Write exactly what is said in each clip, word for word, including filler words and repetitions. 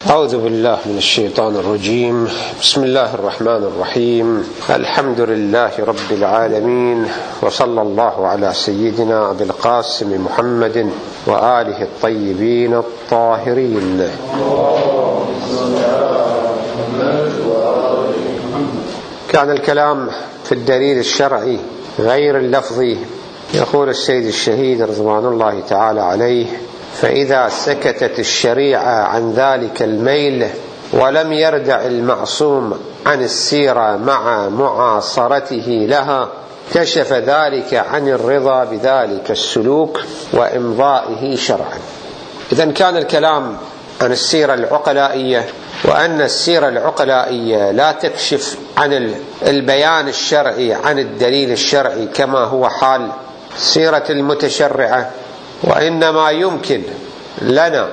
أعوذ بالله من الشيطان الرجيم. بسم الله الرحمن الرحيم. الحمد لله رب العالمين، وصلى الله على سيدنا أبي القاسم محمد وآله الطيبين الطاهرين. كان الكلام في الدليل الشرعي غير اللفظي. يقول السيد الشهيد رضوان الله تعالى عليه: فإذا سكتت الشريعة عن ذلك الميل ولم يردع المعصوم عن السيرة مع معاصرته لها، كشف ذلك عن الرضا بذلك السلوك وإمضائه شرعا. إذن كان الكلام عن السيرة العقلائية، وأن السيرة العقلائية لا تكشف عن البيان الشرعي عن الدليل الشرعي كما هو حال السيرة المتشرعة، وإنما يمكن لنا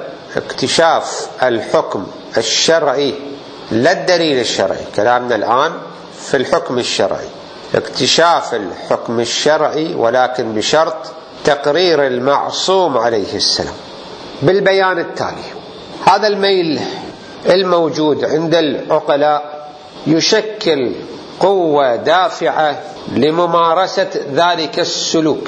اكتشاف الحكم الشرعي لا الدليل الشرعي. كلامنا الآن في الحكم الشرعي، اكتشاف الحكم الشرعي، ولكن بشرط تقرير المعصوم عليه السلام بالبيان التالي. هذا الميل الموجود عند العقلاء يشكل قوة دافعة لممارسة ذلك السلوك،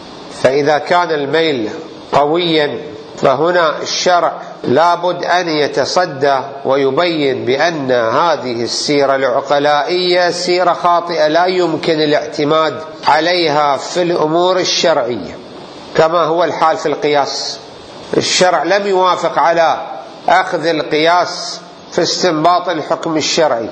فإذا كان الميل قويا فهنا الشرع لابد أن يتصدى ويبين بأن هذه السيرة العقلائية سيرة خاطئة لا يمكن الاعتماد عليها في الأمور الشرعية، كما هو الحال في القياس. الشرع لم يوافق على أخذ القياس في استنباط الحكم الشرعي،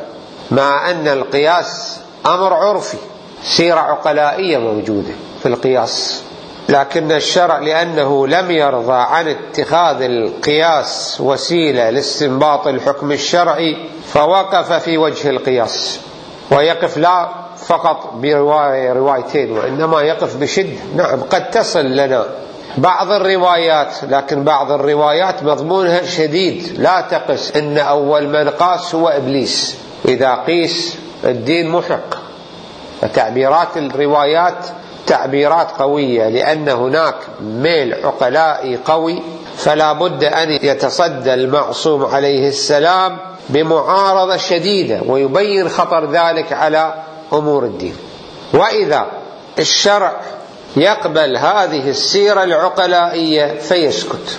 مع أن القياس أمر عرفي، سيرة عقلائية موجودة في القياس، لكن الشرع لأنه لم يرضى عن اتخاذ القياس وسيلة لاستنباط الحكم الشرعي فوقف في وجه القياس، ويقف لا فقط برواية روايتين، وإنما يقف بشدة. نعم، قد تصل لنا بعض الروايات، لكن بعض الروايات مضمونها شديد، لا تقس إن أول من قاس هو إبليس، إذا قيس الدين محق. فتعبيرات الروايات تعبيرات قوية، لأن هناك ميل عقلائي قوي، فلا بد أن يتصدى المعصوم عليه السلام بمعارضة شديدة ويبين خطر ذلك على أمور الدين. وإذا الشرع يقبل هذه السيرة العقلائية فيسكت،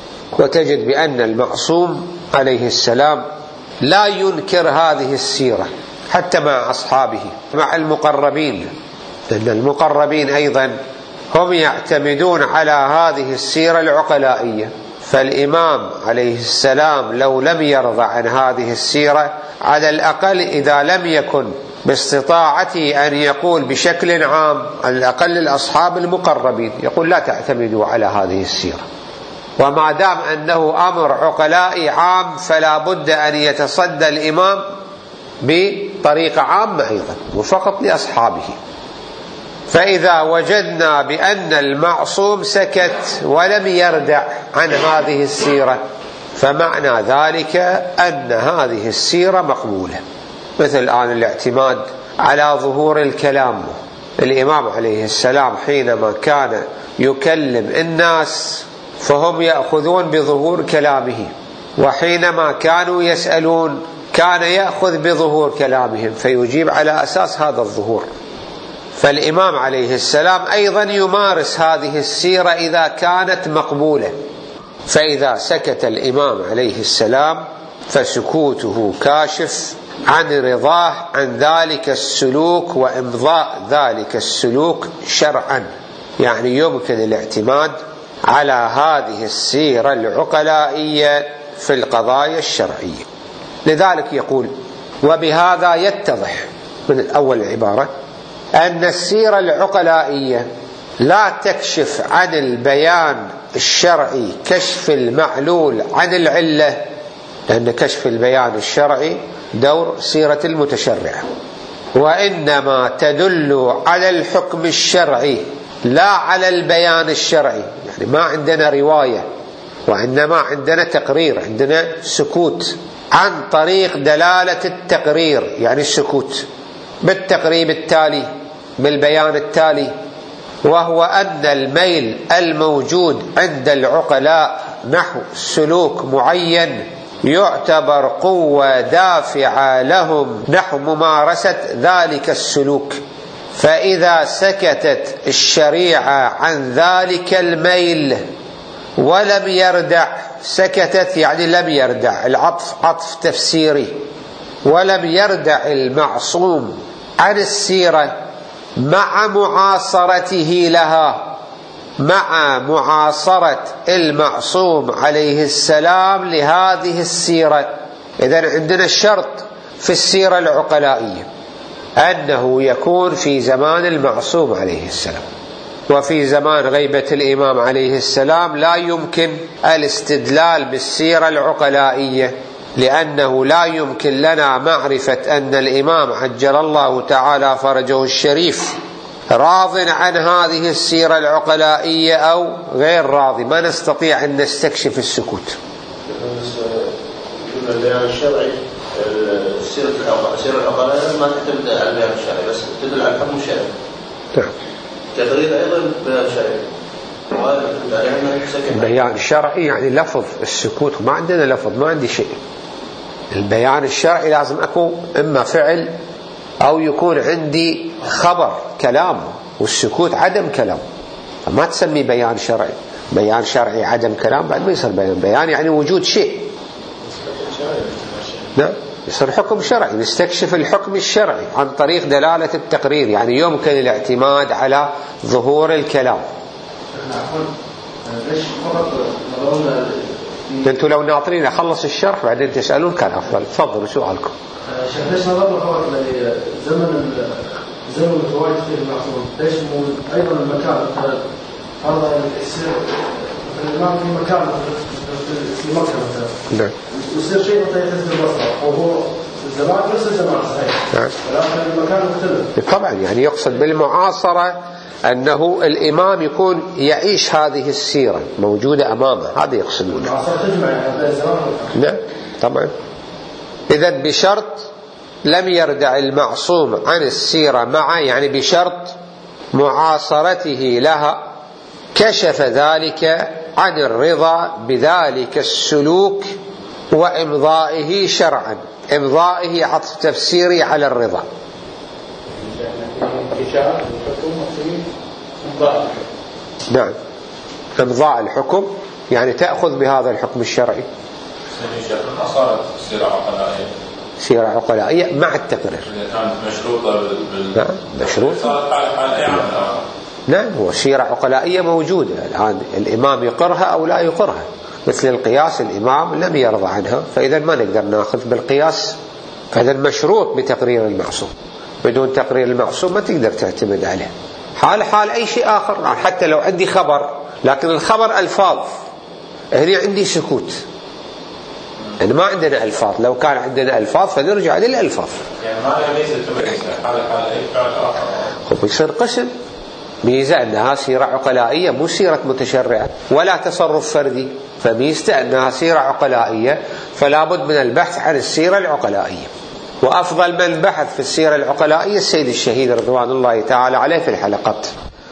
وتجد بأن المعصوم عليه السلام لا ينكر هذه السيرة حتى مع أصحابه، مع المقربين، لأن المقربين أيضا هم يعتمدون على هذه السيرة العقلائية. فالإمام عليه السلام لو لم يرضى عن هذه السيرة، على الأقل إذا لم يكن باستطاعته أن يقول بشكل عام، على الأقل الأصحاب المقربين يقول لا تعتمدوا على هذه السيرة. وما دام أنه أمر عقلائي عام فلا بد أن يتصدى الإمام بطريقة عامة أيضا وفقط لأصحابه. فإذا وجدنا بأن المعصوم سكت ولم يردع عن هذه السيرة، فمعنى ذلك أن هذه السيرة مقبولة. مثل الآن الاعتماد على ظهور الكلام. الإمام عليه السلام حينما كان يكلم الناس فهم يأخذون بظهور كلامه، وحينما كانوا يسألون كان يأخذ بظهور كلامهم فيجيب على أساس هذا الظهور. فالإمام عليه السلام أيضا يمارس هذه السيرة إذا كانت مقبولة. فإذا سكت الإمام عليه السلام فسكوته كاشف عن رضاه عن ذلك السلوك وإمضاء ذلك السلوك شرعا، يعني يمكن الاعتماد على هذه السيرة العقلائية في القضايا الشرعية. لذلك يقول: وبهذا يتضح من أول العبارة أن السيرة العقلائية لا تكشف عن البيان الشرعي كشف المعلول عن العلة، لأن كشف البيان الشرعي دور سيرة المتشرع، وإنما تدل على الحكم الشرعي لا على البيان الشرعي. يعني ما عندنا رواية، وإنما عندنا تقرير، عندنا سكوت عن طريق دلالة التقرير، يعني السكوت بالتقريب التالي، بالبيان التالي، وهو أن الميل الموجود عند العقلاء نحو سلوك معين يعتبر قوة دافعة لهم نحو ممارسة ذلك السلوك. فإذا سكتت الشريعة عن ذلك الميل ولم يردع، سكتت يعني لم يردع، العطف عطف تفسيري، ولم يردع المعصوم عن السيرة مع معاصرته لها، مع معاصرة المعصوم عليه السلام لهذه السيرة. إذن عندنا الشرط في السيرة العقلائية أنه يكون في زمان المعصوم عليه السلام، وفي زمان غيبة الإمام عليه السلام لا يمكن الاستدلال بالسيرة العقلائية، لأنه لا يمكن لنا معرفة أن الإمام عجل الله تعالى فرجه الشريف راض عن هذه السيرة العقلائية أو غير راضي، ما نستطيع أن نستكشف السكوت. البيان الشرعي السيرة العقلائية ما تعتمد على البيان الشرعي بس تدل على الحكم الشرعي. نعم. تقرير أيضا بيان شرعي. البيان الشرعي يعني لفظ، السكوت ما عندنا لفظ، ما عندي شيء. البيان الشرعي لازم أكون إما فعل أو يكون عندي خبر كلام، والسكوت عدم كلام، فما تسمي بيان شرعي. بيان شرعي عدم كلام بعد ما يصير بيان. بيان يعني وجود شيء. نعم، يصير حكم شرعي، نستكشف الحكم الشرعي عن طريق دلالة التقرير، يعني يمكن الاعتماد على ظهور الكلام. انتوا لو ناطرين اخلص الشرح بعدين تسألون كان افضل. تفضلوا سؤالكم. شيخ ليش نظرنا فقط لزمن زمن التواجد فيه المعصوم؟ ليش مو ايضا المكان؟ فرضا يصير الامام في مكان في مكة مثلا، نعم، يصير شيء مثلا يحس بالبصره وهو الزمان نفس الزمان صحيح، نعم، ولكن المكان مختلف. طبعا يعني يقصد بالمعاصرة أنه الإمام يكون يعيش هذه السيرة موجودة أمامه، هذا يقصدون. المعاصرة تجمع هذا الزمان. نعم طبعا. إذن بشرط لم يردع المعصوم عن السيرة معه، يعني بشرط معاصرته لها، كشف ذلك عن الرضا بذلك السلوك وإمضائه شرعا. إمضائه عطف تفسيري على الرضا. نعم، إمضاء الحكم يعني تأخذ بهذا الحكم الشرعي. صارت سيرة عقلائية، سيرة عقلائية مع التقرير. كانت مشروطة بال... نعم مشروطة. صارت حال أي عمل آخر. نعم، هو سيرة عقلائية موجودة الآن، الإمام يقرها أو لا يقرها. مثل القياس الإمام لم يرضى عنها، فإذا ما نقدر نأخذ بالقياس، فإذا مشروط بتقرير المعصوم. بدون تقرير المعصوم ما تقدر تعتمد عليه. حال حال أي شيء آخر، حتى لو عندي خبر لكن الخبر ألفاظ، هنا عندي سكوت، يعني ما عندنا ألفاظ. لو كان عندنا ألفاظ فنرجع للألفاظ. يعني ما ليس تمييز حال حال أي فعل آخر. ويصير قسم ميزة أنها سيرة عقلائية مو سيرة متشرعة ولا تصرف فردي، فميزة أنها سيرة عقلائية فلا بد من البحث عن السيرة العقلائية. وأفضل من بحث في السيرة العقلائية السيد الشهيد رضوان الله تعالى عليه في الحلقات،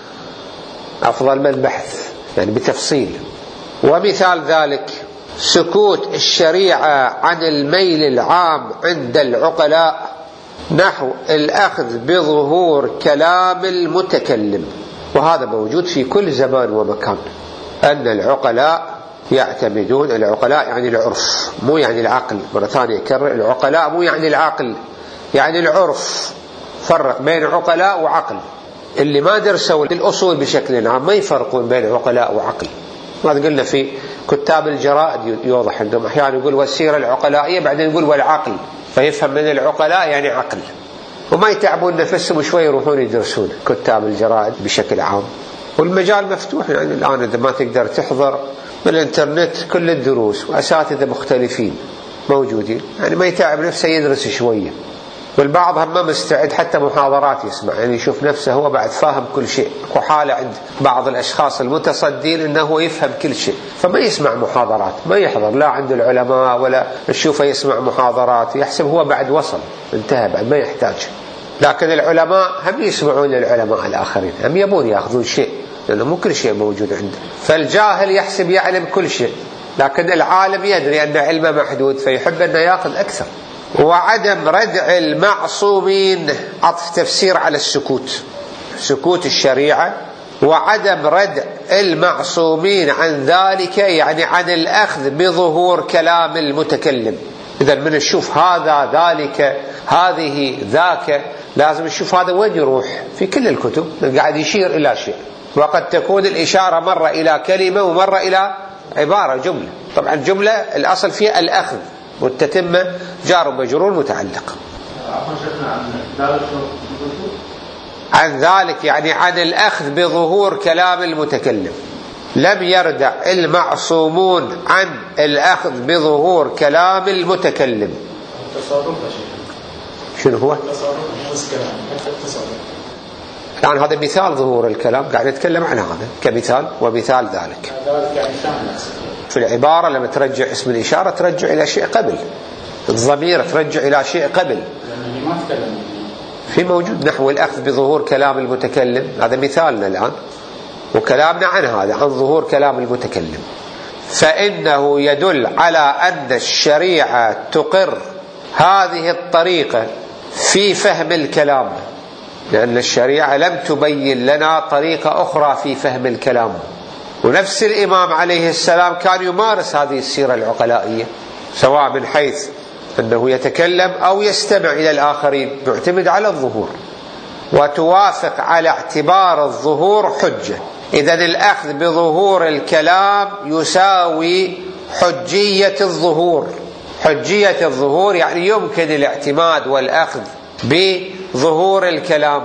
أفضل من بحث يعني بتفصيل. ومثال ذلك سكوت الشريعة عن الميل العام عند العقلاء نحو الأخذ بظهور كلام المتكلم، وهذا موجود في كل زمان ومكان، أن العقلاء يعتمدون، العقلاء يعني العرف مو يعني العقل، مرة ثانية يكرر، العقلاء مو يعني العقل، يعني العرف. فرق بين عقلاء وعقل. اللي ما درسوا الأصول بشكل عام ما يفرقون بين عقلاء وعقل. هذا قلنا في كتاب الجرائد يوضح عندهم أحيانا يقول والسيرة العقلائية بعدين يقول والعقل، فيفهم من العقلاء يعني عقل، وما يتعبون نفسهم شوي يروحون يدرسون كتاب الجرائد بشكل عام. والمجال مفتوح يعني الآن، إذا ما تقدر تحضر من الانترنت كل الدروس، وأساتذة مختلفين موجودين، يعني ما يتعب نفسه يدرس شوية. والبعض هم ما مستعد حتى محاضرات يسمع، يعني يشوف نفسه هو بعد فاهم كل شيء. وحالة عند بعض الأشخاص المتصدين أنه يفهم كل شيء، فما يسمع محاضرات، ما يحضر لا عند العلماء ولا يشوفه يسمع محاضرات، يحسب هو بعد وصل انتهى بعد ما يحتاج. لكن العلماء هم يسمعون للعلماء الآخرين، هم يبون يأخذون شيء، لأنه مو كل شيء موجود عنده. فالجاهل يحسب يعلم كل شيء، لكن العالم يدري أن علمه محدود فيحب أنه يأخذ أكثر. وعدم ردع المعصومين، عطف تفسير على السكوت، سكوت الشريعة، وعدم ردع المعصومين عن ذلك يعني عن الأخذ بظهور كلام المتكلم. إذا من نشوف هذا ذلك هذه ذاك لازم نشوف هذا وين يروح. في كل الكتب قاعد يشير إلى شيء، وقد تكون الإشارة مرة إلى كلمة ومرة إلى عبارة جملة. طبعا الجملة الأصل فيها الأخذ والتتمة جار ومجرور متعلق. عن ذلك يعني عن الأخذ بظهور كلام المتكلم. لم يردع المعصومون عن الأخذ بظهور كلام المتكلم. شنو هو؟ يعني هذا مثال ظهور الكلام، قاعد نتكلم عن هذا كمثال، ومثال ذلك في العبارة لما ترجع اسم الإشارة ترجع إلى شيء قبل، الضمير ترجع إلى شيء قبل. في موجود نحو الأخذ بظهور كلام المتكلم، هذا مثالنا الآن وكلامنا عن هذا، عن ظهور كلام المتكلم. فإنه يدل على أن الشريعة تقر هذه الطريقة في فهم الكلام، لأن الشريعة لم تبين لنا طريقة أخرى في فهم الكلام. ونفس الإمام عليه السلام كان يمارس هذه السيرة العقلائية، سواء من حيث أنه يتكلم أو يستمع إلى الآخرين، يعتمد على الظهور، وتوافق على اعتبار الظهور حجة. إذن الأخذ بظهور الكلام يساوي حجية الظهور. حجية الظهور يعني يمكن الاعتماد والأخذ بظهور الكلام،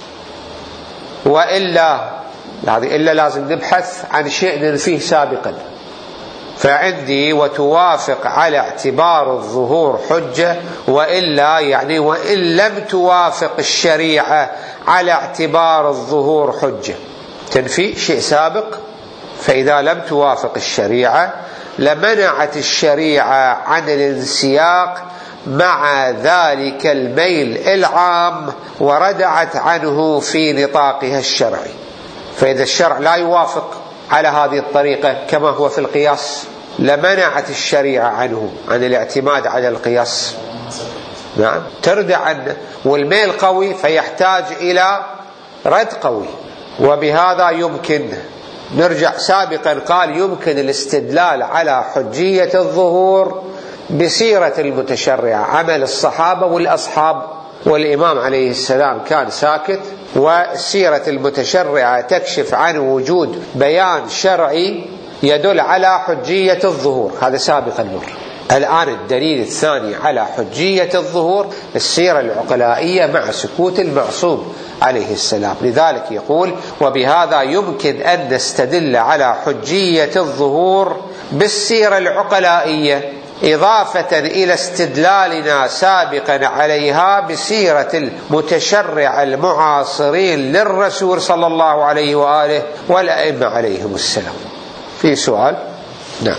وإلا هذه إلا لازم نبحث عن شيء ننفيه سابقا. فعندي وتوافق على اعتبار الظهور حجة، وإلا يعني وإن لم توافق الشريعة على اعتبار الظهور حجة، تنفي شيء سابق. فإذا لم توافق الشريعة لمنعت الشريعة عن الانسياق مع ذلك الميل العام، وردعت عنه في نطاقها الشرعي. فإذا الشرع لا يوافق على هذه الطريقة كما هو في القياس لمنعت الشريعة عنه، عن الاعتماد على القياس. نعم تردع عنه، والميل قوي فيحتاج إلى رد قوي. وبهذا يمكن نرجع سابقا قال يمكن الاستدلال على حجية الظهور بسيرة المتشرعة، عمل الصحابة والأصحاب، والإمام عليه السلام كان ساكت، والسيرة المتشرعة تكشف عن وجود بيان شرعي يدل على حجية الظهور. هذا سابقا مر. الآن الدليل الثاني على حجية الظهور السيرة العقلائية مع سكوت المعصوم عليه السلام. لذلك يقول وبهذا يمكن أن نستدل على حجية الظهور بالسيرة العقلائية، إضافة إلى استدلالنا سابقا عليها بسيرة المتشرع المعاصرين للرسول صلى الله عليه وآله والأئمة عليهم السلام. في سؤال؟ نعم.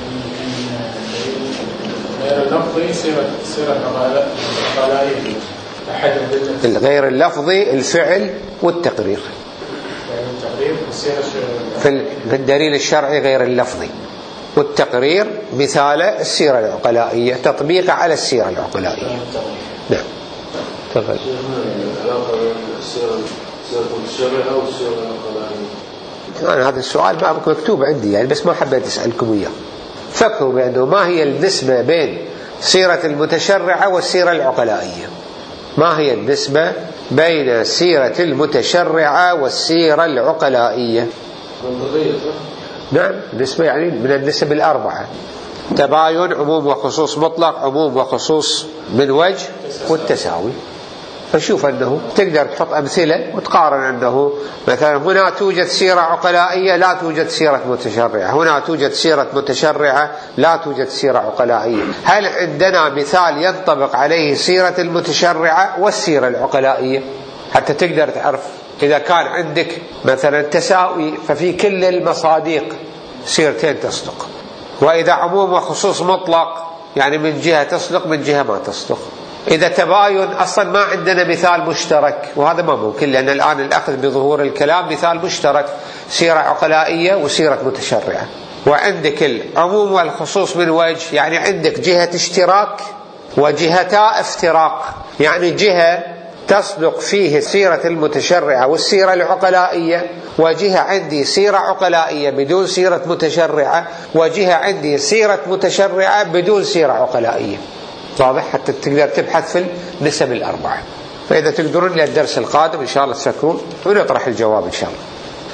الغير اللفظي الفعل والتقرير في الدليل الشرعي غير اللفظي، والتقرير مثال السيرة العقلائية، تطبيق على السيرة العقلائية. نعم تفضل. أنا هذا السؤال ما مكتوب عندي يعني، بس ما حبيت أسألكم إياه. فكروا بأنه ما هي النسبة بين سيرة المتشرعة والسيرة العقلائية؟ ما هي النسبة بين سيرة المتشرعة والسيرة العقلائية؟ نعم نسبة يعني من النسب الأربعة: تباين، عموم وخصوص مطلق، عموم وخصوص من وجه، والتساوي. فشوف أنه تقدر تحط أمثلة وتقارن أنه مثلا هنا توجد سيرة عقلائية لا توجد سيرة متشرعة، هنا توجد سيرة متشرعة لا توجد سيرة عقلائية. هل عندنا مثال ينطبق عليه سيرة المتشرعة والسيرة العقلائية حتى تقدر تعرف؟ إذا كان عندك مثلا تساوي ففي كل المصادق سيرتين تصدق، وإذا عموم وخصوص مطلق يعني من جهة تصدق من جهة ما تصدق. إذا تباين أصلا ما عندنا مثال مشترك، وهذا ما ممكن، لأن الآن الأخذ بظهور الكلام مثال مشترك، سيرة عقلائية وسيرة متشرعة. وعندك العموم والخصوص من وجه، يعني عندك جهة اشتراك وجهتا افتراق، يعني جهة تصدق فيه السيرة المتشرعة والسيرة العقلائية، وجهة عندي سيرة عقلائية بدون سيرة متشرعة، وجهة عندي سيرة متشرعة بدون سيرة عقلائية. واضح؟ حتى تقدر تبحث في النسب الأربعة. فإذا تقدرون للدرس القادم إن شاء الله تفكرون ونطرح الجواب إن شاء الله.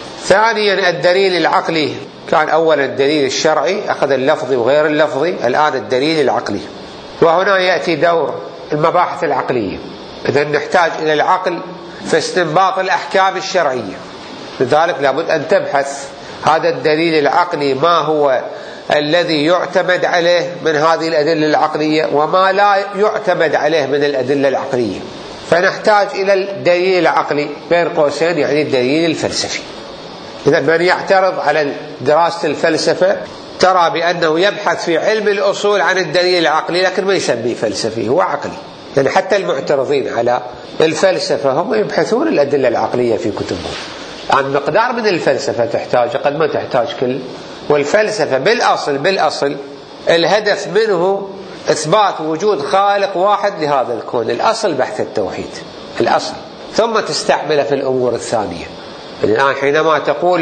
ثانيا الدليل العقلي. كان أولا الدليل الشرعي، أخذ اللفظي وغير اللفظي، الآن الدليل العقلي. وهنا يأتي دور المباحث العقلية. إذا نحتاج إلى العقل في استنباط الأحكام الشرعية، لذلك لابد أن تبحث هذا الدليل العقلي ما هو الذي يعتمد عليه من هذه الأدلة العقلية وما لا يعتمد عليه من الأدلة العقلية. فنحتاج إلى الدليل العقلي بين قوسين، يعني الدليل الفلسفي. إذا من يعترض على دراسة الفلسفة ترى بأنه يبحث في علم الأصول عن الدليل العقلي، لكن ما يسميه فلسفي، هو عقلي. يعني حتى المعترضين على الفلسفة هم يبحثون الأدلة العقلية في كتبهم. عن مقدار من الفلسفة تحتاج، قد ما تحتاج كل. والفلسفة بالأصل بالأصل الهدف منه إثبات وجود خالق واحد لهذا الكون. الأصل بحث التوحيد، الأصل، ثم تستعمله في الأمور الثانية. الآن حينما تقول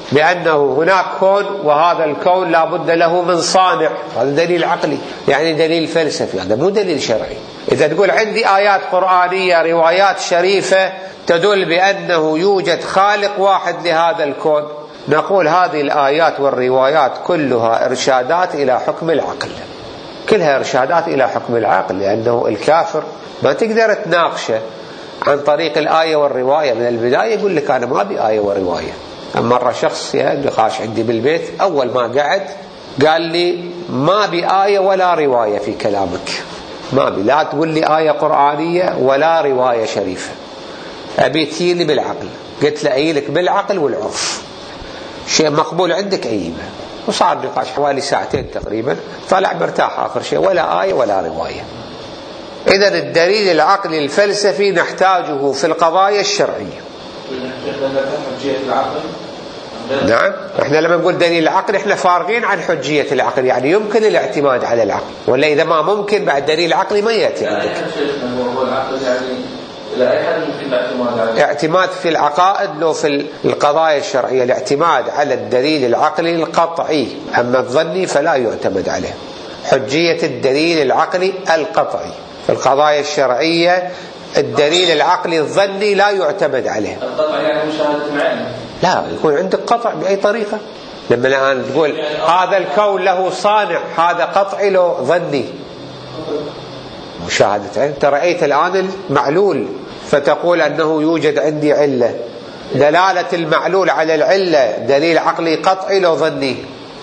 بأنه هناك كون وهذا الكون لا بد له من صانع، هذا دليل عقلي، يعني دليل فلسفي، هذا مو دليل شرعي. إذا تقول عندي آيات قرآنية روايات شريفة تدل بأنه يوجد خالق واحد لهذا الكون، نقول هذه الآيات والروايات كلها إرشادات إلى حكم العقل، كلها إرشادات إلى حكم العقل، لأنه الكافر ما تقدر تناقشه عن طريق الآية والرواية من البداية، يقول لك أنا ما أبي آية ورواية. مرة شخص نقاش عندي بالبيت، أول ما قعد قال لي ما أبي آية ولا رواية في كلامك، ما أبي، لا تقول لي آية قرآنية ولا رواية شريفة، أبي تيلي بالعقل. قلت له أيلك بالعقل والعرف، شيء مقبول عندك أيبه. وصار نقاش حوالي ساعتين تقريبا، طلع مرتاح آخر شيء، ولا آية ولا رواية. إذن الدليل العقلي الفلسفي نحتاجه في القضايا الشرعية. نعم، احنا لما نقول دليل العقل احنا فارغين عن حجية العقل، يعني يمكن الاعتماد على العقل، ولا إذا ما ممكن بعد دليل عقلي ما يأتي عندك. اعتماد في العقائد لو في القضايا الشرعية الاعتماد على الدليل العقلي القطعي، أما الظني فلا يعتمد عليه. حجية الدليل العقلي القطعي في القضايا الشرعية، الدليل العقلي الظني لا يعتمد عليه. القطع يعني مشاهدة العين؟ لا، يكون عندك قطع بأي طريقة. لما الآن تقول هذا الكون له صانع، هذا قطعي له ظني، مشاهدة عين. أنت رأيت الآن المعلول فتقول أنه يوجد عندي علة، دلالة المعلول على العلة دليل عقلي قطعي لو ظني؟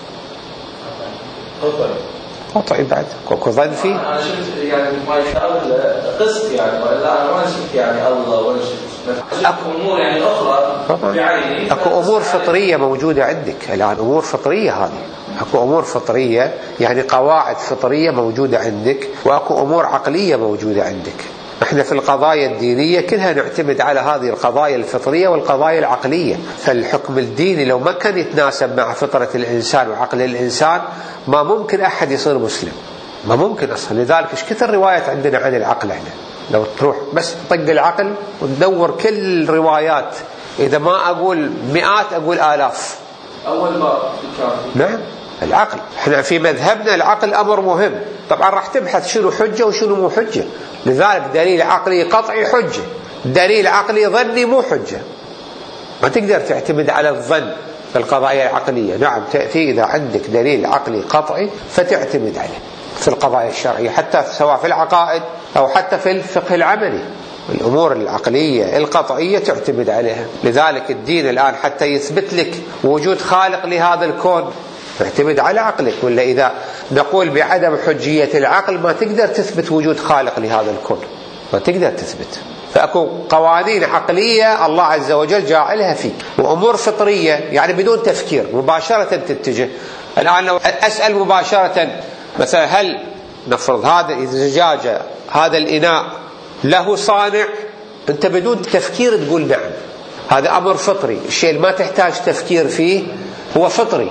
قطعي قطعي بعد كوكو ظن فيه. أنا شفت يعني ما يتقال قسط يعني، ولا أنا ما شفت يعني الله ولا شفت أكو أمور يعني أخرى بعيني. أكو أمور فطرية موجودة عندك الآن، أمور فطرية هذه، أكو أمور فطرية يعني قواعد فطرية موجودة عندك، وأكو أمور عقلية موجودة عندك. احنا في القضايا الدينية كلها نعتمد على هذه القضايا الفطرية والقضايا العقلية. فالحكم الديني لو ما كان يتناسب مع فطرة الإنسان وعقل الإنسان ما ممكن أحد يصير مسلم، ما ممكن أصلا. لذلك إيش كثر روايات عندنا عن العقل. احنا لو تروح بس طق العقل وتدور كل الروايات، إذا ما أقول مئات أقول آلاف. أول باب نعم العقل. احنا في مذهبنا العقل أمر مهم. طبعا راح تبحث شنو حجة وشنو مو حجة. لذلك دليل عقلي قطعي حجة، دليل عقلي ظني مو حجة. ما تقدر تعتمد على الظن في القضايا العقلية. نعم تأتي إذا عندك دليل عقلي قطعي فتعتمد عليه في القضايا الشرعية، حتى سواء في العقائد أو حتى في الفقه العملي. الأمور العقلية القطعية تعتمد عليها. لذلك الدين الآن حتى يثبت لك وجود خالق لهذا الكون تعتمد على عقلك، ولا إذا نقول بعدم حجية العقل ما تقدر تثبت وجود خالق لهذا الكون، ما تقدر تثبت. فأكو قوانين عقلية الله عز وجل جاعلها فيك، وأمور فطرية يعني بدون تفكير مباشرة تتجه. الآن لو أسأل مباشرة مثلا هل نفرض هذا الزجاجة هذا الإناء له صانع، أنت بدون تفكير تقول نعم، هذا أمر فطري. الشيء اللي ما تحتاج تفكير فيه هو فطري.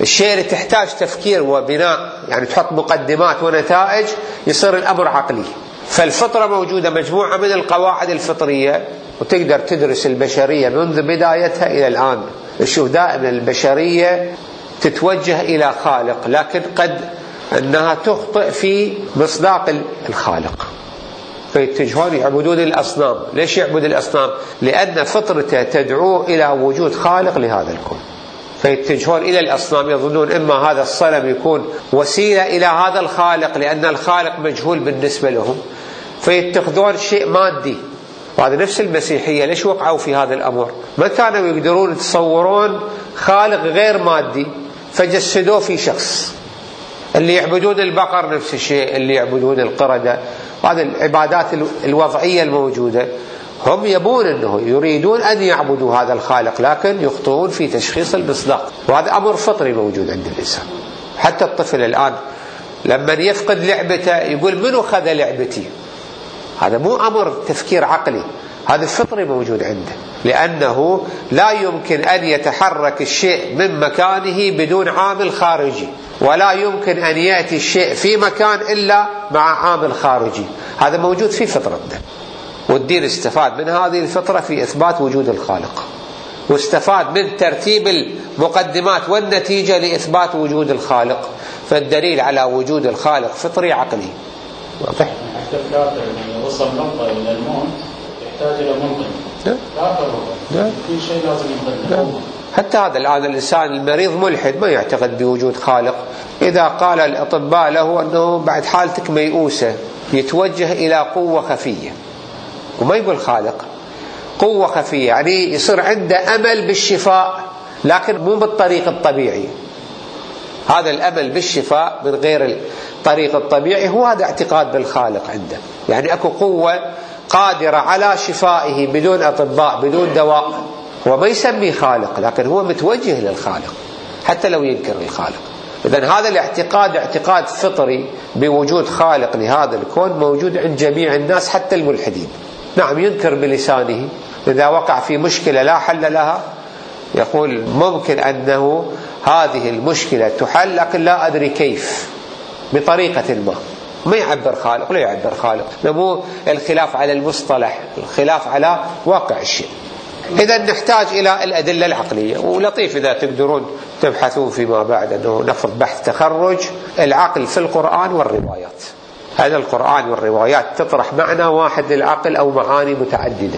الشيء اللي تحتاج تفكير وبناء، يعني تحط مقدمات ونتائج، يصير الأمر عقلي. فالفطرة موجودة مجموعة من القواعد الفطرية، وتقدر تدرس البشرية منذ بدايتها إلى الآن. تشوف دائما البشرية تتوجه إلى خالق، لكن قد أنها تخطئ في مصداق الخالق، فيتجهون يعبدون الأصنام. ليش يعبد الأصنام؟ لأن فطرته تدعو إلى وجود خالق لهذا الكون، فيتجهون إلى الأصنام، يظنون إما هذا الصنم يكون وسيلة إلى هذا الخالق، لأن الخالق مجهول بالنسبة لهم، فيتخذون شيء مادي. وهذا نفس المسيحية، ليش وقعوا في هذا الأمر؟ ما كانوا يقدرون يتصورون خالق غير مادي، فجسدوه في شخص. اللي يعبدون البقر نفس الشيء، اللي يعبدون القردة، هذه العبادات الوضعية الموجودة، هم يبون أنه يريدون أن يعبدوا هذا الخالق، لكن يخطئون في تشخيص المصداق. وهذا أمر فطري موجود عند الإنسان. حتى الطفل الآن لما يفقد لعبته يقول منو خذ لعبتي؟ هذا مو أمر تفكير عقلي، هذا الفطري موجود عنده، لأنه لا يمكن أن يتحرك الشيء من مكانه بدون عامل خارجي، ولا يمكن أن يأتي الشيء في مكان إلا مع عامل خارجي. هذا موجود في فطرتنا، والدين استفاد من هذه الفطرة في إثبات وجود الخالق، واستفاد من ترتيب المقدمات والنتيجة لإثبات وجود الخالق. فالدليل على وجود الخالق فطري عقلي. واضح؟ حتى الكافر لما وصل نقطة إلى الموت يحتاج إلى منقذ. كافر هو في شيء لازم ينقذ. حتى هذا الآن الإنسان المريض ملحد ما يعتقد بوجود خالق، إذا قال الأطباء له أنه بعد حالتك ميؤوسة، يتوجه إلى قوة خفية، وما يقول خالق، قوة خفية، يعني يصير عنده أمل بالشفاء، لكن مو بالطريق الطبيعي. هذا الأمل بالشفاء من غير الطريق الطبيعي هو هذا اعتقاد بالخالق عنده. يعني أكو قوة قادرة على شفائه بدون أطباء بدون دواء، وما يسميه خالق، لكن هو متوجه للخالق حتى لو ينكر الخالق. إذن هذا الاعتقاد اعتقاد فطري بوجود خالق لهذا الكون موجود عند جميع الناس حتى الملحدين. نعم ينكر بلسانه، إذا وقع في مشكلة لا حل لها يقول ممكن أنه هذه المشكلة تحل لكن لا أدري كيف، بطريقة ما. ما يعبر خالق، لا يعبر خالق، مو الخلاف على المصطلح، الخلاف على واقع الشيء. إذا نحتاج إلى الأدلة العقلية. ولطيف إذا تقدرون تبحثون فيما بعد أنه نفرض بحث تخرج العقل في القرآن والروايات. هذا القرآن والروايات تطرح معنى واحد للعقل أو معاني متعددة.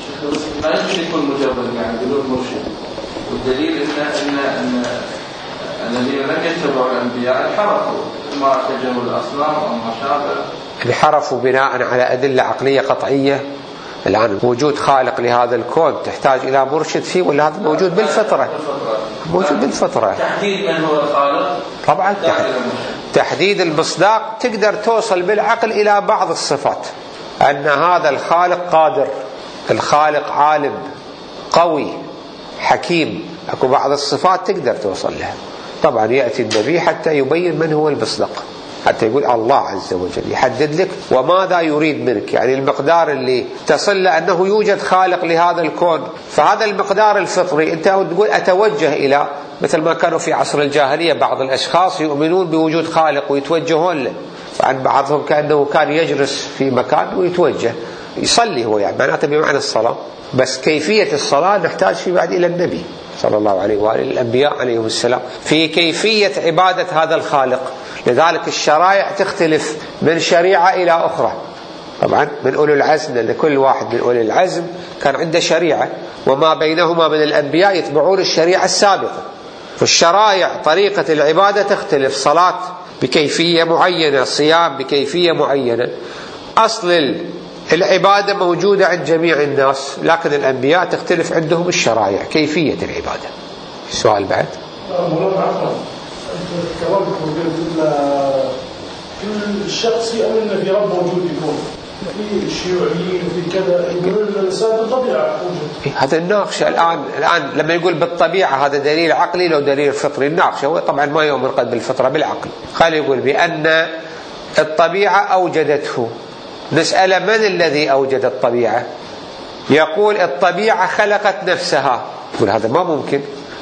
ما يمكن يكون مجرد يعني بدون مرشد، والدليل إن إن أن الذين لم يتبعوا الأنبياء انحرفوا، ما اتجهوا الأصنام أو ما شابه، انحرفوا بناء على أدلة عقلية قطعية. الآن وجود خالق لهذا الكون تحتاج إلى مرشد فيه، ولا هذا موجود بالفطرة؟ موجود بالفطرة. تحديد من هو الخالق طبعا تحديد المصداق تقدر توصل بالعقل إلى بعض الصفات، أن هذا الخالق قادر، الخالق عالم قوي حكيم، أكو بعض الصفات تقدر توصل لها. طبعا يأتي النبي حتى يبين من هو المصداق، حتى يقول الله عز وجل يحدد لك وماذا يريد منك، يعني المقدار اللي تصل لأنه يوجد خالق لهذا الكون. فهذا المقدار الفطري أنت تقول أتوجه إلى، مثل ما كانوا في عصر الجاهلية بعض الأشخاص يؤمنون بوجود خالق ويتوجهون له، فعن بعضهم كأنه كان يجلس في مكان ويتوجه يصلي هو، يعني معناته بمعنى الصلاة، بس كيفية الصلاة نحتاج في بعد إلى النبي صلى الله عليه وآله، الأنبياء عليهم السلام، في كيفية عبادة هذا الخالق. لذلك الشرائع تختلف من شريعة إلى أخرى. طبعا من أولي العزم، لأن كل واحد من أولي العزم كان عنده شريعة، وما بينهما من الأنبياء يتبعون الشريعة السابقة. فالشرائع طريقة العبادة تختلف، صلاة بكيفية معينة، صيام بكيفية معينة. أصل العبادة موجودة عند جميع الناس، لكن الأنبياء تختلف عندهم الشرائع كيفية العبادة. السؤال بعد؟ كل الشخص يؤمن ان في رب موجود يكون، في الشيوعيين وفي كذا يقولون ان الانسان بالطبيعه موجود. هذا الناقشه الان الان لما يقول بالطبيعه هذا دليل عقلي لو دليل فطري. الناقشه هو طبعا ما يؤمن قد بالفطره بالعقل، خلي يقول بان الطبيعه اوجدته. نسأل من الذي اوجد الطبيعه؟ يقول الطبيعه خلقت نفسها. يقول هذا ما ممكن،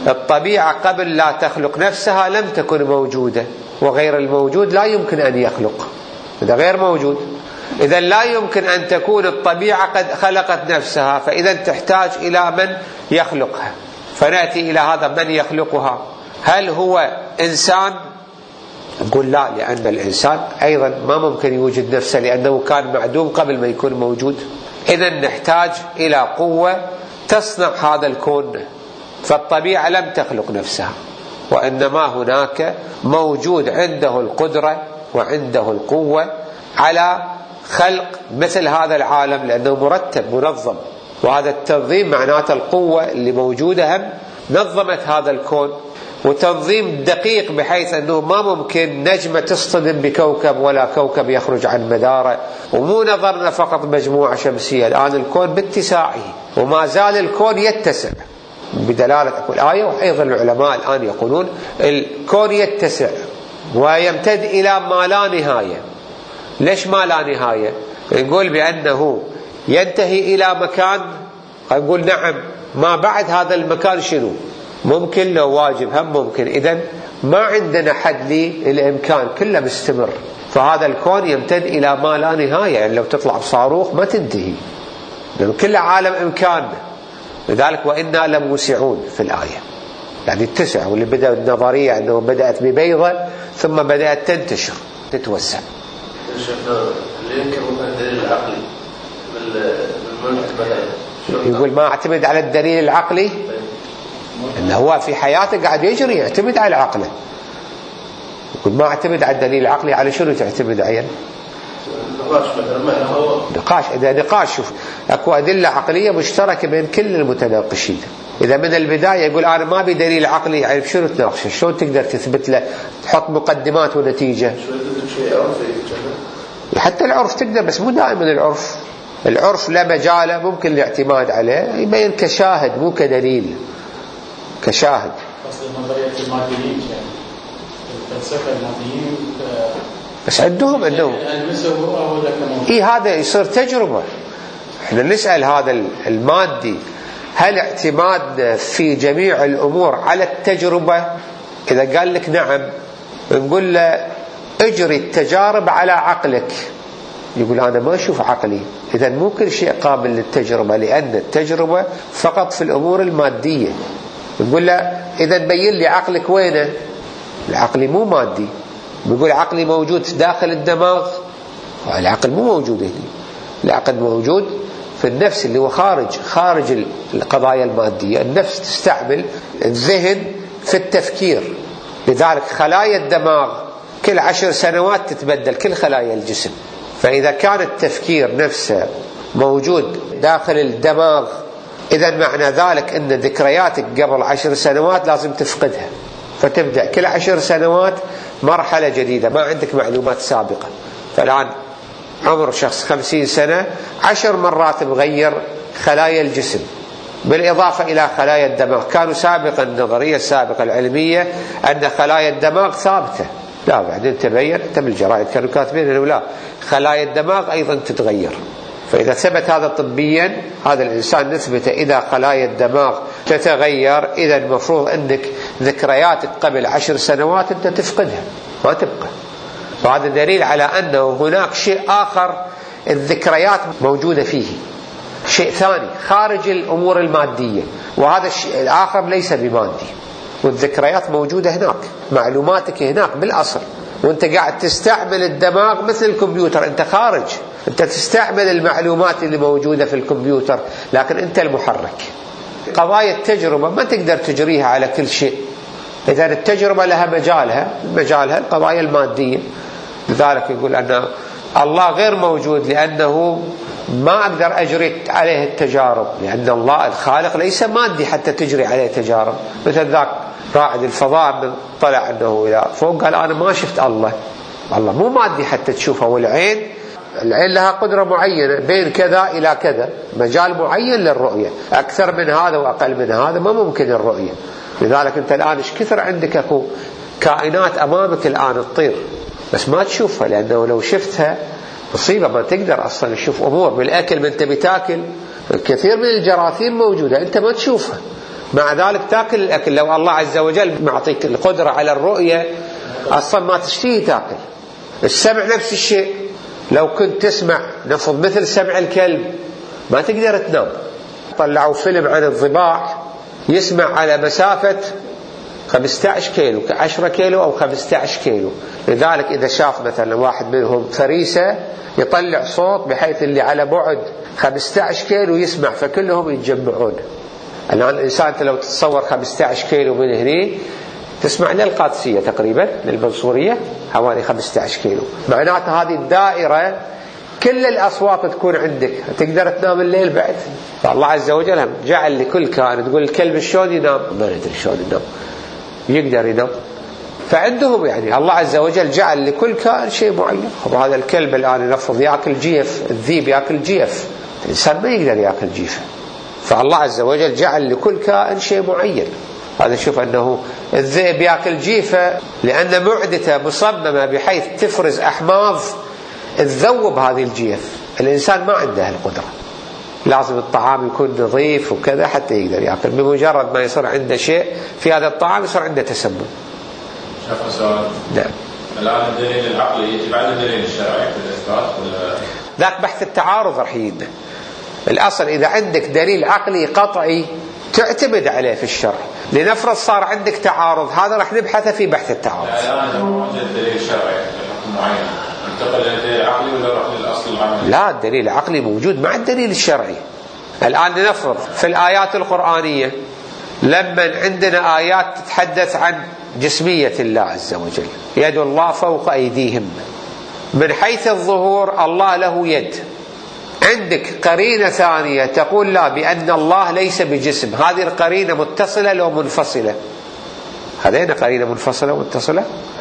الطبيعة قبل لا تخلق نفسها لم تكن موجودة، وغير الموجود لا يمكن أن يخلق، إذا غير موجود. إذا لا يمكن أن تكون الطبيعة قد خلقت نفسها، فإذا تحتاج إلى من يخلقها. فنأتي إلى هذا، من يخلقها؟ هل هو إنسان؟ نقول لا، لأن الإنسان أيضا ما ممكن يوجد نفسه، لأنه كان معدوم قبل ما يكون موجود. إذا نحتاج إلى قوة تصنع هذا الكون، فالطبيعة لم تخلق نفسها، وإنما هناك موجود عنده القدرة وعنده القوة على خلق مثل هذا العالم، لأنه مرتب منظم، وهذا التنظيم معناته القوة اللي موجودة هم نظمت هذا الكون، وتنظيم دقيق بحيث أنه ما ممكن نجمة تصطدم بكوكب ولا كوكب يخرج عن مداره. ومو نظرنا فقط مجموعة شمسية، الآن الكون باتساعه، وما زال الكون يتسع بدلالة الآية. وأيضا العلماء الآن يقولون الكون يتسع ويمتد إلى ما لا نهاية. ليش ما لا نهاية؟ نقول بأنه ينتهي إلى مكان، نقول نعم، ما بعد هذا المكان شنو؟ ممكن لو واجب هم ممكن. إذن ما عندنا حد للإمكان، كله مستمر. فهذا الكون يمتد إلى ما لا نهاية، يعني لو تطلع بصاروخ ما تنتهي، لأن كل عالم إمكان. لذلك وإنا لموسعون في الآية، يعني اتسع. واللي بدأ النظرية أنه بدأت ببيضة ثم بدأت تنتشر تتوسع. اللي يمكن الدليل العقلي بالمنطق مثلا، يقول ما اعتمد على الدليل العقلي، انه هو في حياته قاعد يجري يعتمد على عقله. يقول ما اعتمد على الدليل العقلي، على شنو تعتمد عين؟ نقاش مثلا، هو نقاش. اذا نقاش، شوف اكو ادله عقليه مشتركه بين كل المتناقشين. اذا من البدايه يقول انا ما بي عقلي، يعني شنو تناقش؟ شلون تقدر تثبت له؟ تحط مقدمات ونتيجه. حتى العرف تقدر، بس مو دائما العرف. العرف لا مجاله، ممكن الاعتماد عليه يبين كشاهد مو كدليل، كشاهد. أصل نظرية الماديين، يعني الفلسفة الماديين بس عندهم عندهم إيه هذا يصير تجربة. احنا نسأل هذا المادي هل اعتماد في جميع الأمور على التجربة؟ إذا قال لك نعم، نقول له اجري التجارب على عقلك. يقول أنا ما أشوف عقلي. إذا مو كل شيء قابل للتجربة، لأن التجربة فقط في الأمور المادية. نقول له إذا بين لي عقلك وينه؟ العقل مو مادي. بيقول عقلي موجود داخل الدماغ، العقل مو موجود هنا. العقل موجود في النفس اللي هو خارج خارج القضايا المادية. النفس تستعمل الذهن في التفكير. لذلك خلايا الدماغ كل عشر سنوات تتبدل كل خلايا الجسم. فإذا كان التفكير نفسه موجود داخل الدماغ، إذا معنى ذلك أن ذكرياتك قبل عشر سنوات لازم تفقدها، فتبدأ كل عشر سنوات مرحلة جديدة، ما عندك معلومات سابقة. فالآن عمر شخص خمسين سنة عشر مرات مغير خلايا الجسم بالإضافة إلى خلايا الدماغ. كانوا سابقا النظرية السابقة العلمية أن خلايا الدماغ ثابتة، لا بعدين تبين تم الجرائد كانوا كاتبين أنه لا، خلايا الدماغ أيضا تتغير. فإذا ثبت هذا طبيا، هذا الإنسان نثبته إذا خلايا الدماغ تتغير، إذا المفروض أنك ذكرياتك قبل عشر سنوات أنت تفقدها ما تبقى. فهذا دليل على أنه هناك شيء آخر الذكريات موجودة فيه، شيء ثاني خارج الأمور المادية، وهذا الشيء الآخر ليس بمادي. والذكريات موجودة هناك، معلوماتك هناك بالأصل، وانت قاعد تستعمل الدماغ مثل الكمبيوتر. انت خارج، انت تستعمل المعلومات اللي موجودة في الكمبيوتر، لكن انت المحرك. قضايا التجربة ما تقدر تجريها على كل شيء. إذا التجربة لها مجالها، مجالها القضايا المادية. لذلك يقول أن الله غير موجود، لأنه ما أقدر أجري عليه التجارب، لأن الله الخالق ليس مادي حتى تجري عليه تجارب. مثل ذاك رائد الفضاء من طلع أنه إلى فوق قال أنا ما شفت الله. الله مو مادي حتى تشوفه. والعين العين لها قدرة معينة بين كذا إلى كذا، مجال معين للرؤية. أكثر من هذا وأقل من هذا ما ممكن الرؤية. لذلك أنت الآن إيش كثر عندك أكو كائنات أمامك الآن تطير، بس ما تشوفها، لأنه لو شفتها مصيبة، ما تقدر أصلا تشوف أمور بالأكل. من أنت بتاكل كثير من الجراثيم موجودة أنت ما تشوفها، مع ذلك تاكل الأكل. لو الله عز وجل معطيك القدرة على الرؤية أصلا ما تشتهي تاكل. السمع نفس الشيء، لو كنت تسمع نفض مثل سمع الكلب ما تقدر تنام. طلعوا فيلم عن الضباع يسمع على مسافة خمسة عشر كيلو، عشرة كيلو أو خمسة عشر كيلو. لذلك إذا شاف مثلا واحد منهم فريسة يطلع صوت بحيث اللي على بعد خمسة عشر كيلو يسمع، فكلهم يتجمعون. الآن الإنسان لو تتصور خمسة عشر كيلو من هنا تسمع للقادسية تقريبا، للمنصورية حوالي خمسة عشر كيلو. معناته هذه الدائرة كل الأصوات تكون عندك، تقدر تنام الليل بعد. فالله عز وجل جعل لكل كائن، تقول الكلب شلون ينام؟ ما ندري شلون ينام، يقدر ينام. فعندهم يعني الله عز وجل جعل لكل كائن شيء معين. وهذا الكلب الآن نفرض يأكل جيف، الذيب يأكل جيف، الإنسان ما يقدر يأكل جيف. فالله عز وجل جعل لكل كائن شيء معين. هذا شوف أنه الذئب يأكل جيفة لأن معدته مصممة بحيث تفرز أحماض تذوب هذه الجيف. الإنسان ما عنده القدرة، لازم الطعام يكون نظيف وكذا حتى يقدر يأكل. بمجرد ما يصير عنده شيء في هذا الطعام يصير عنده تسمم. شوف سؤال. نعم. الآن الدليل العقلي يجي بعد الدليل الشرعي في الإثبات ولا؟ ذاك بحث التعارض راح يجينا. الأصل إذا عندك دليل عقلي قطعي تعتمد عليه في الشرع. لنفرض صار عندك تعارض، هذا راح نبحثه في بحث التعارض. الآن إذا موجود دليل شرعي لحكم معين انتقل إلى الدليل العقلي ولا راح للأصل العملي؟ لا، الدليل العقلي موجود مع الدليل الشرعي. الآن لنفرض في الآيات القرآنية لما عندنا آيات تتحدث عن جسمية الله عز وجل، يد الله فوق أيديهم، من حيث الظهور الله له يد. عندك قرينة ثانية تقول لا، بأن الله ليس بجسم. هذه القرينة متصلة لو منفصلة؟ هذين قرينة منفصلة ومتصلة؟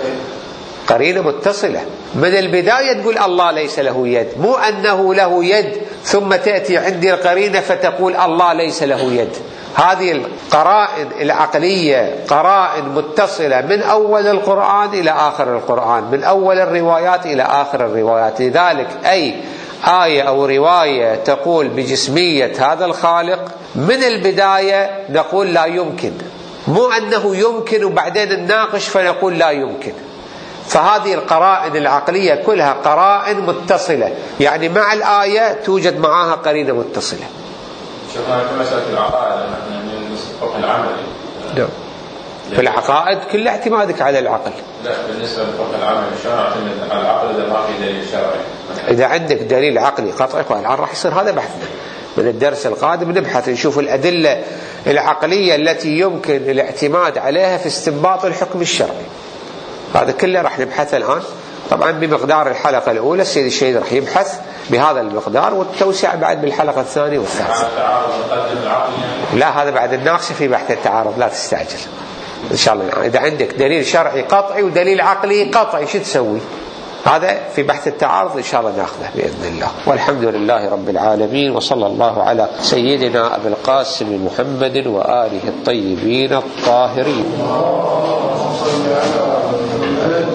قرينة متصلة. من البداية تقول الله ليس له يد، مو أنه له يد ثم تأتي عندي القرينة فتقول الله ليس له يد. هذه القرائن العقلية قرائن متصلة من أول القرآن إلى آخر القرآن، من أول الروايات إلى آخر الروايات. لذلك أي آية أو رواية تقول بجسمية هذا الخالق من البداية نقول لا يمكن، مو أنه يمكن وبعدين نناقش فنقول لا يمكن. فهذه القرائن العقلية كلها قرائن متصلة، يعني مع الآية توجد معها قرينة متصلة. شوفنا في مسألة العقائد نحن نسبق العملي. نعم. في العقائد كل اعتمادك على العقل. لا، بالنسبة للفقه العملي شلون اعتمد على العقل إذا ما في دليل شرعي؟ إذا عندك دليل عقلي قطعي الآن راح يصير هذا بحثنا. من الدرس القادم نبحث نشوف الأدلة العقلية التي يمكن الاعتماد عليها في استنباط الحكم الشرعي. هذا كله راح نبحثه الآن. طبعا بمقدار الحلقة الأولى السيد الشهيد راح يبحث بهذا المقدار، والتوسع بعد بالحلقة الثانية والثالثة. لا، هذا بعد الناقش في بحث التعارض، لا تستعجل إن شاء الله. إذا عندك دليل شرعي قطعي ودليل عقلي قطعي شو تسوي؟ هذا في بحث التعارض إن شاء الله ناخذه بإذن الله. والحمد لله رب العالمين، وصلى الله على سيدنا أبي القاسم محمد وآله الطيبين الطاهرين.